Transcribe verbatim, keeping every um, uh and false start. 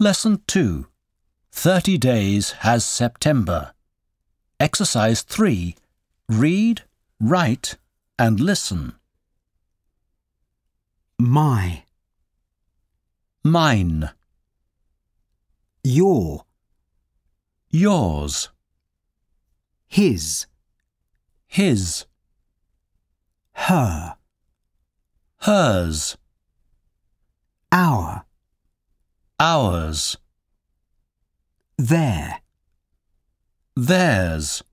Lesson two. Thirty days has September. Exercise three. Read, write, and listen. My, Mine, your, yours, his, his, her, hers, our, ours, their, theirs.